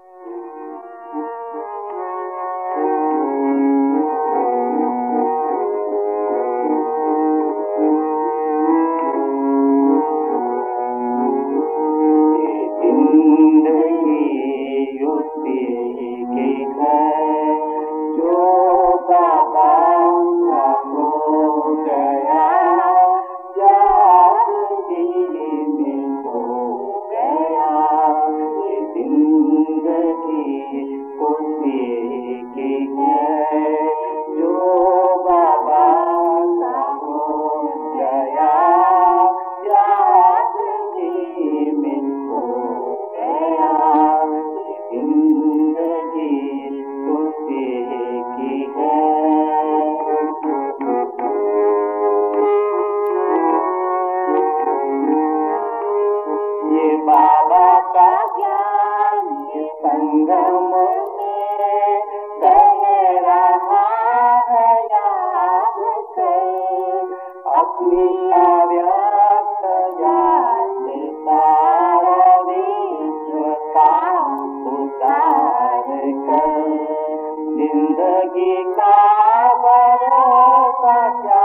बाबा का ज्ञान ये संगम में कह रहा है, याद कर अपनी अव्यक्त याद सारा विश्व का उतार कर जिंदगी का भरोसा क्या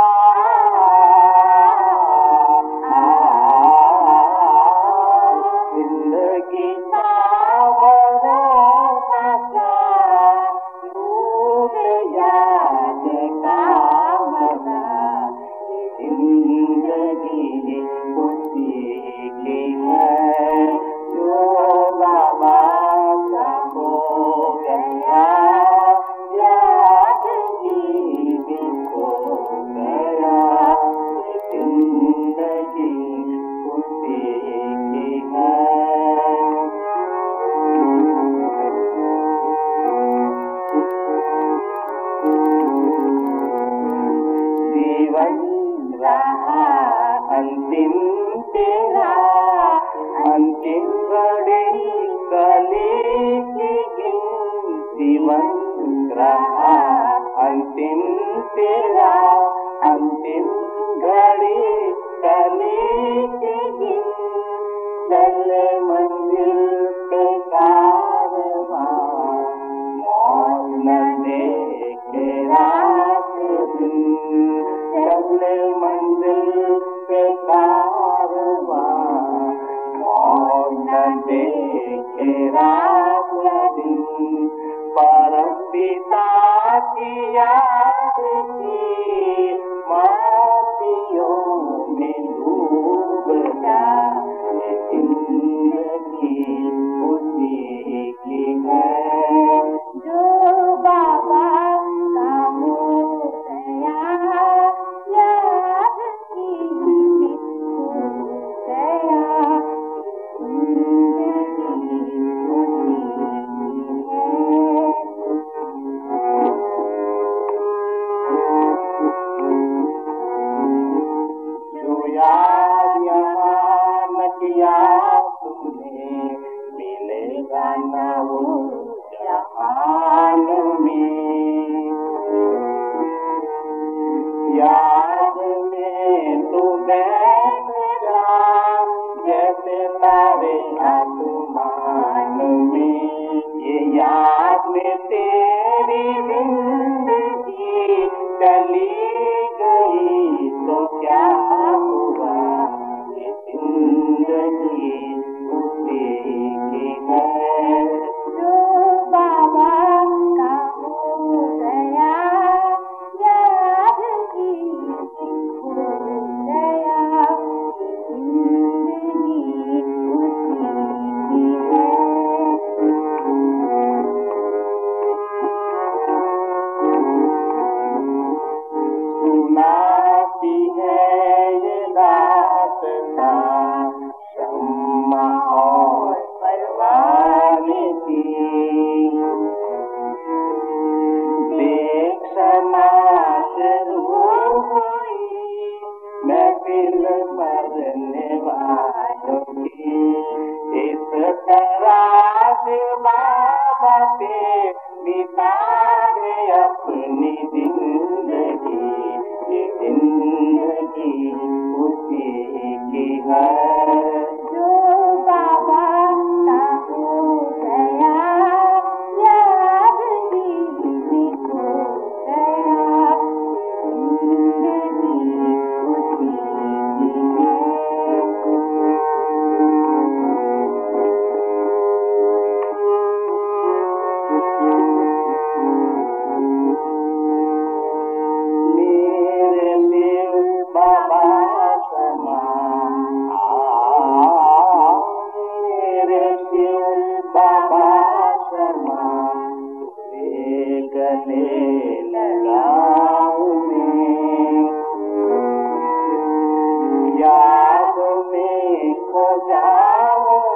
रहा अंतिम तेरा अंतिम घड़ी कली की गिनती बन रहा अंतिम तेरा अंतिम घड़ी कली की गिनती चल मंजिल पे कारवां मौत न देखे रात दिन चले मंजिल पे कारवां मौत न देखे रात दिन परम पिता की याद की माटियों में डूब जा जिंदगी उसी की है जो बाबा का हो गया याद की हो गया जिंदगी उसी की है। जो याद यहाँ न किया तुमने मिलेगा न वो जहान में याद में तू बैठ जा जैसे तारे आसमान में ये याद में तेरी जिंदगी चली गई तो क्या हुआ ये जिंदगी उसी की है जो बाबा का हो गया याद की हो गया जिंदगी उसी की है। सुनाती है ये दास्तां शम्मा और परवाने की देख समाज रूह हुई महफिल मरने वालों की इस तरह से बाबा पे बिता दे अपनी जिंदगी ये जिंदगी उसी की है जो बाबा का हो गया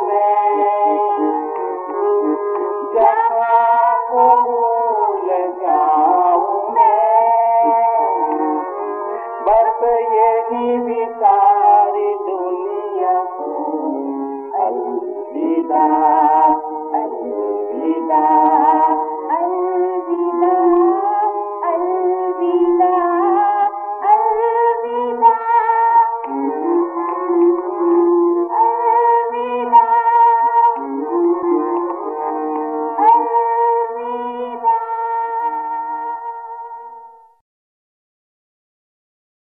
मैं, जहाँ को भूल जाऊं मैं, बस यही भी सारी दुनिया को अलविदा।